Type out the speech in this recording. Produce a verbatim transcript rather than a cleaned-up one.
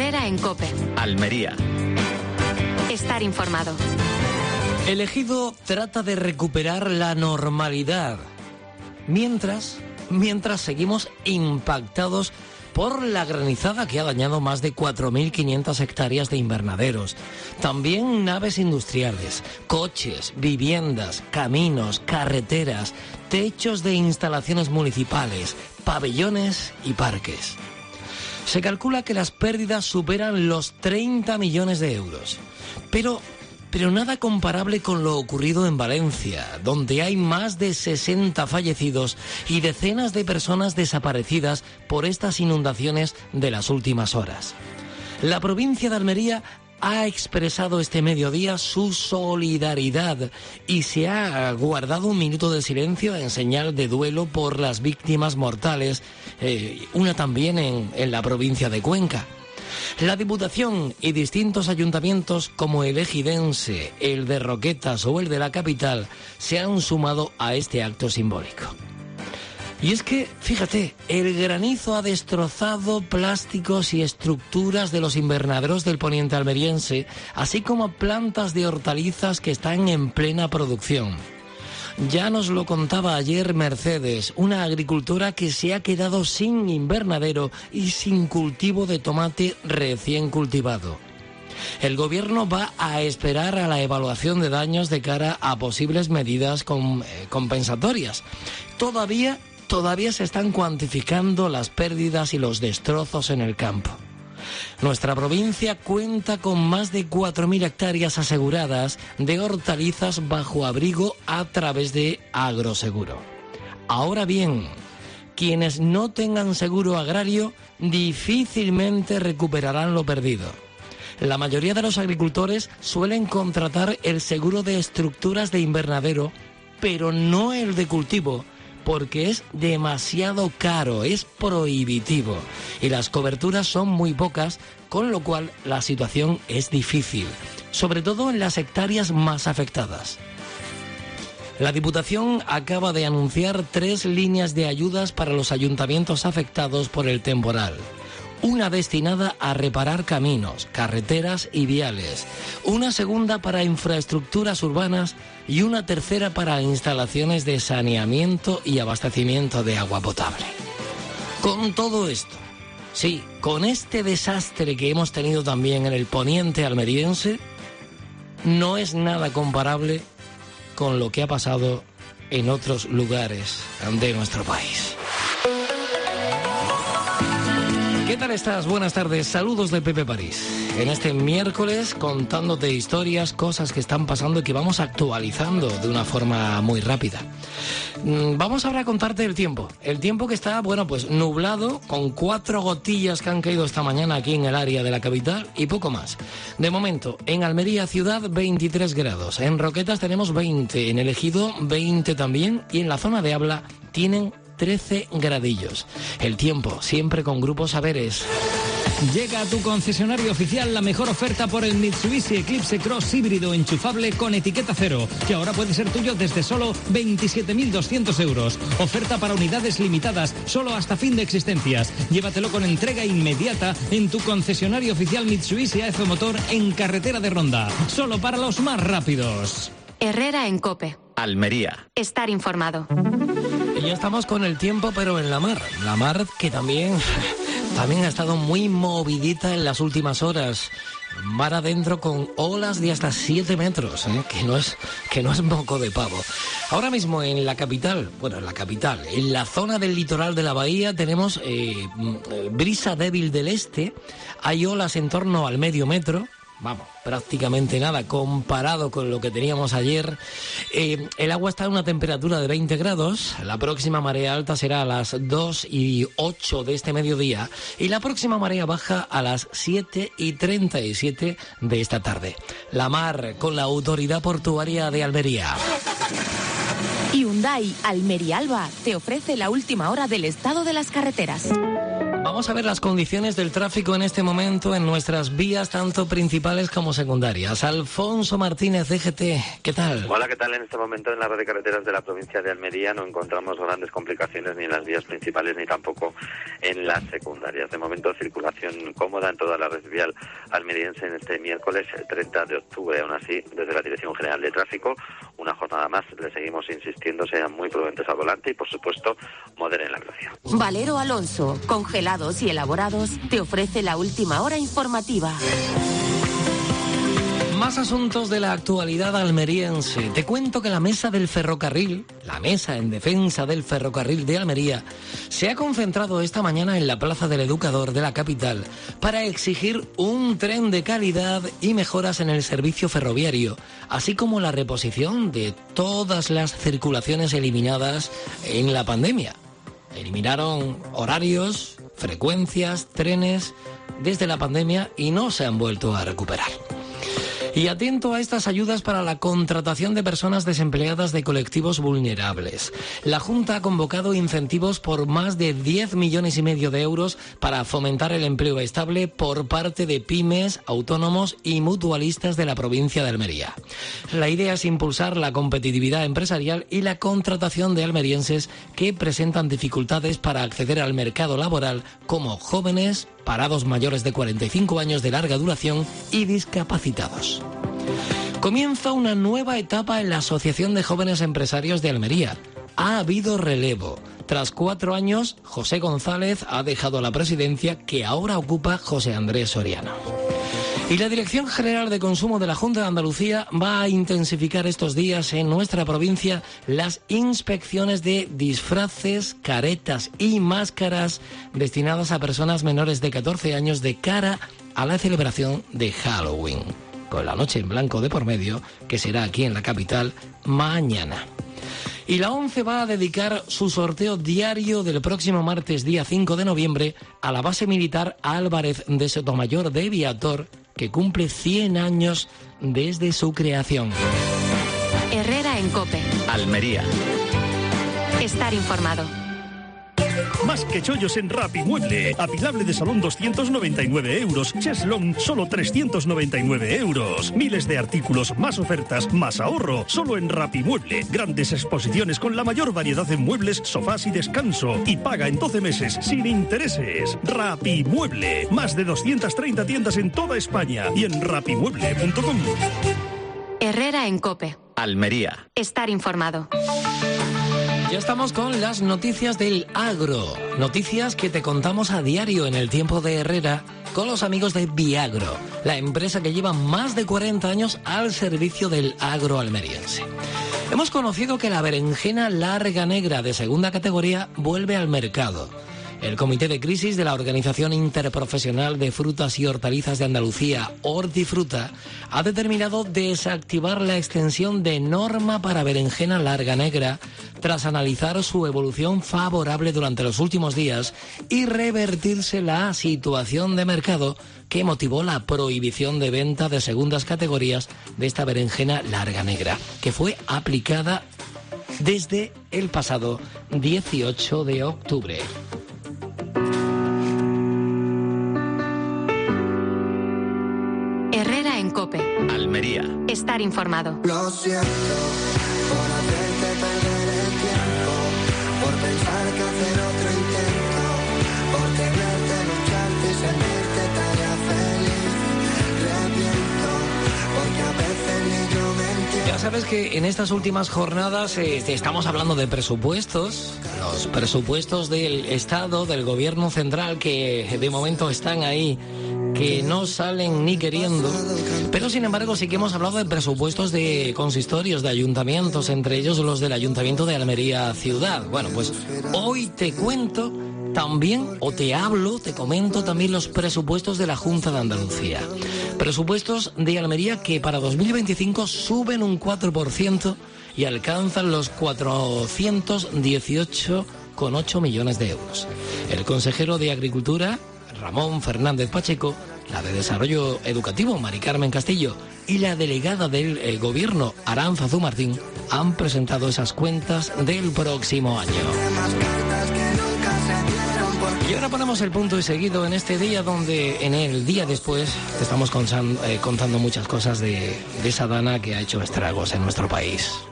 Herrera en COPE. Almería. Estar informado. El Ejido trata de recuperar la normalidad. Mientras, mientras seguimos impactados por la granizada que ha dañado más de cuatro mil quinientas hectáreas de invernaderos. También naves industriales, coches, viviendas, caminos, carreteras, techos de instalaciones municipales, pabellones y parques. Se calcula que las pérdidas superan los treinta millones de euros. Pero, pero nada comparable con lo ocurrido en Valencia, donde hay más de sesenta fallecidos y decenas de personas desaparecidas por estas inundaciones de las últimas horas. La provincia de Almería ha expresado este mediodía su solidaridad y se ha guardado un minuto de silencio en señal de duelo por las víctimas mortales, eh, una también en, en la provincia de Cuenca. La Diputación y distintos ayuntamientos como el ejidense, el de Roquetas o el de la capital se han sumado a este acto simbólico. Y es que, fíjate, el granizo ha destrozado plásticos y estructuras de los invernaderos del poniente almeriense, así como plantas de hortalizas que están en plena producción. Ya nos lo contaba ayer Mercedes, una agricultora que se ha quedado sin invernadero y sin cultivo de tomate recién cultivado. El gobierno va a esperar a la evaluación de daños de cara a posibles medidas com- eh, compensatorias. Todavía, todavía se están cuantificando las pérdidas y los destrozos en el campo. Nuestra provincia cuenta con más de cuatro mil hectáreas aseguradas de hortalizas bajo abrigo a través de Agroseguro. Ahora bien, quienes no tengan seguro agrario difícilmente recuperarán lo perdido. La mayoría de los agricultores suelen contratar el seguro de estructuras de invernadero, pero no el de cultivo, porque es demasiado caro, es prohibitivo y las coberturas son muy pocas, con lo cual la situación es difícil, sobre todo en las hectáreas más afectadas. La Diputación acaba de anunciar tres líneas de ayudas para los ayuntamientos afectados por el temporal. Una destinada a reparar caminos, carreteras y viales, una segunda para infraestructuras urbanas y una tercera para instalaciones de saneamiento y abastecimiento de agua potable. Con todo esto, sí, con este desastre que hemos tenido también en el poniente almeriense, no es nada comparable con lo que ha pasado en otros lugares de nuestro país. ¿Qué tal estás? Buenas tardes, saludos de Pepe París. En este miércoles contándote historias, cosas que están pasando y que vamos actualizando de una forma muy rápida. Vamos ahora a contarte el tiempo. El tiempo que está, bueno, pues nublado, con cuatro gotillas que han caído esta mañana aquí en el área de la capital y poco más. De momento, en Almería ciudad veintitrés grados, en Roquetas tenemos veinte, en el Ejido veinte también y en la zona de Habla tienen trece gradillos. El tiempo, siempre con Grupo Saberes. Llega a tu concesionario oficial la mejor oferta por el Mitsubishi Eclipse Cross híbrido enchufable con etiqueta cero, que ahora puede ser tuyo desde solo veintisiete mil doscientos euros. Oferta para unidades limitadas, solo hasta fin de existencias. Llévatelo con entrega inmediata en tu concesionario oficial Mitsubishi A F Motor en Carretera de Ronda. Solo para los más rápidos. Herrera en COPE. Almería. Estar informado. Y ya estamos con el tiempo, pero en la mar. La mar que también, también ha estado muy movidita en las últimas horas. Mar adentro con olas de hasta siete metros, ¿eh? que no es que no es moco de pavo. Ahora mismo en la capital, bueno, en la capital, en la zona del litoral de la bahía tenemos eh, brisa débil del este, hay olas en torno al medio metro. Vamos, prácticamente nada comparado con lo que teníamos ayer. Eh, el agua está a una temperatura de veinte grados. La próxima marea alta será a las dos y ocho de este mediodía. Y la próxima marea baja a las siete y treinta y siete de esta tarde. La mar con la Autoridad Portuaria de Almería. Hyundai Almería Alba te ofrece la última hora del estado de las carreteras. Vamos Vamos a ver las condiciones del tráfico en este momento en nuestras vías, tanto principales como secundarias. Alfonso Martínez, D G T, ¿qué tal? Hola, ¿qué tal? En este momento en la red de carreteras de la provincia de Almería no encontramos grandes complicaciones ni en las vías principales ni tampoco en las secundarias. De momento, circulación cómoda en toda la red vial almeriense en este miércoles treinta de octubre. Aún así, desde la Dirección General de Tráfico, una jornada más, le seguimos insistiendo, sean muy prudentes al volante y, por supuesto, moderen la velocidad. Valero Alonso, congelados y elaborados, te ofrece la última hora informativa. Más asuntos de la actualidad almeriense. Te cuento que la mesa del ferrocarril, la mesa en defensa del ferrocarril de Almería, se ha concentrado esta mañana en la Plaza del Educador de la capital para exigir un tren de calidad y mejoras en el servicio ferroviario, así como la reposición de todas las circulaciones eliminadas en la pandemia. Eliminaron horarios, frecuencias, trenes desde la pandemia y no se han vuelto a recuperar. Y atento a estas ayudas para la contratación de personas desempleadas de colectivos vulnerables. La Junta ha convocado incentivos por más de diez millones y medio de euros para fomentar el empleo estable por parte de pymes, autónomos y mutualistas de la provincia de Almería. La idea es impulsar la competitividad empresarial y la contratación de almerienses que presentan dificultades para acceder al mercado laboral, como jóvenes, parados mayores de cuarenta y cinco años de larga duración y discapacitados. Comienza una nueva etapa en la Asociación de Jóvenes Empresarios de Almería. Ha habido relevo. Tras cuatro años, José González ha dejado la presidencia que ahora ocupa José Andrés Soriano. Y la Dirección General de Consumo de la Junta de Andalucía va a intensificar estos días en nuestra provincia las inspecciones de disfraces, caretas y máscaras destinadas a personas menores de catorce años de cara a la celebración de Halloween, con la noche en blanco de por medio, que será aquí en la capital mañana. Y la ONCE va a dedicar su sorteo diario del próximo martes, día cinco de noviembre, a la base militar Álvarez de Sotomayor de Viator, que cumple cien años desde su creación. Herrera en COPE. Almería. Estar informado. Más que chollos en Rapimueble. Apilable de salón doscientos noventa y nueve euros. Cheslong solo trescientos noventa y nueve euros. Miles de artículos, más ofertas, más ahorro. Solo en Rapimueble. Grandes exposiciones con la mayor variedad en muebles, sofás y descanso. Y paga en doce meses sin intereses. Rapimueble. Más de doscientas treinta tiendas en toda España y en rapimueble punto com. Herrera en COPE. Almería. Estar informado. Ya estamos con las noticias del agro, noticias que te contamos a diario en el tiempo de Herrera con los amigos de Viagro, la empresa que lleva más de cuarenta años al servicio del agro almeriense. Hemos conocido que la berenjena larga negra de segunda categoría vuelve al mercado. El Comité de Crisis de la Organización Interprofesional de Frutas y Hortalizas de Andalucía, Hortifruta, ha determinado desactivar la extensión de norma para berenjena larga negra tras analizar su evolución favorable durante los últimos días y revertirse la situación de mercado que motivó la prohibición de venta de segundas categorías de esta berenjena larga negra, que fue aplicada desde el pasado dieciocho de octubre. Herrera en COPE. Almería. Estar informado. Lo siento por hacerte perder el tiempo, por pensar que hacer otro intento, por tenerte, lucharte y sentirte tarea feliz. Reviento, porque a veces ni yo me entiendo. Ya sabes que en estas últimas jornadas eh, estamos hablando de presupuestos, los presupuestos del Estado, del Gobierno central, que de momento están ahí, que no salen ni queriendo, pero sin embargo sí que hemos hablado de presupuestos de consistorios, de ayuntamientos, entre ellos los del Ayuntamiento de Almería Ciudad. Bueno, pues hoy te cuento también, o te hablo, te comento también los presupuestos de la Junta de Andalucía. Presupuestos de Almería que para dos mil veinticinco suben un cuatro por ciento y alcanzan los cuatrocientos dieciocho coma ocho millones de euros. El consejero de Agricultura, Ramón Fernández Pacheco, la de Desarrollo Educativo, Mari Carmen Castillo, y la delegada del eh, Gobierno, Arantzazu Martín, han presentado esas cuentas del próximo año. Y ahora ponemos el punto y seguido en este día donde en el día después te estamos contando, eh, contando muchas cosas de, de esa Dana que ha hecho estragos en nuestro país.